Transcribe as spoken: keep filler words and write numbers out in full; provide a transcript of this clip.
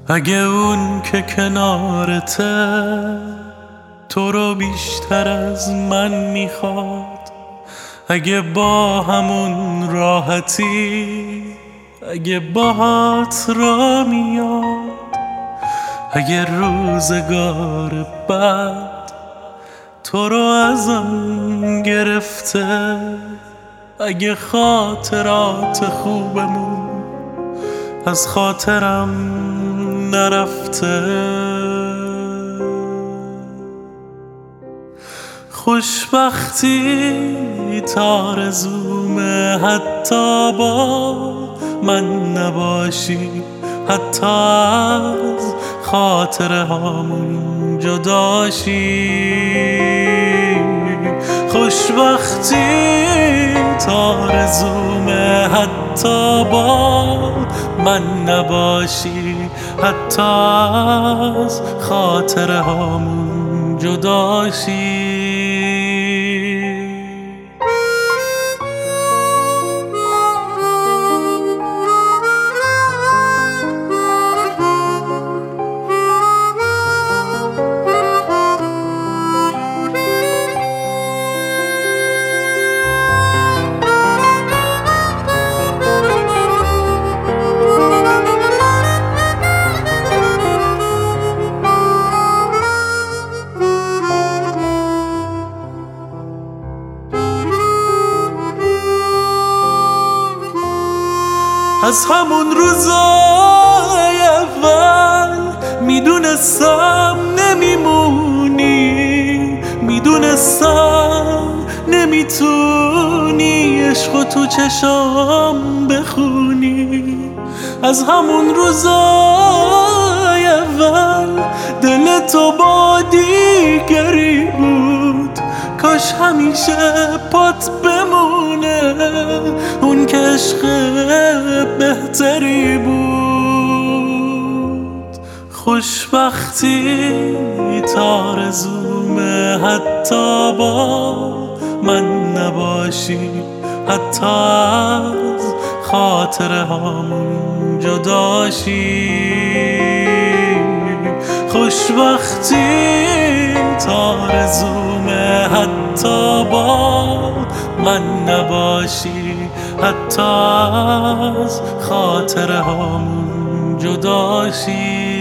اگه اون که کنارته تو رو بیشتر از من میخواد، اگه با همون راحتی، اگه باهات را میاد، اگه روزگار بعد تو رو ازم گرفته، اگه خاطرات خوبمون از خاطرم نرفته، خوشبختی تا آرزومه حتی با من نباشی، حتی از خاطره هامون جداشی. خوشبختی تا آرزومه حتی با من نباشی، حتی از خاطره هامون جداشی. از همون روزای اول میدونستم نمیمونی، میدونستم نمیتونی عشقو تو چشام بخونی. از همون روزای اول دل تو با دیگری بود، کاش همیشه پات بمونه اون که عشق بهتری بود. خوشبختی تا آرزومه حتی با من نباشی، حتی از خاطره هامون جداشی. خوشبختی تا آرزومه حتی با من نباشی، حتی از خاطره هامون جداشی.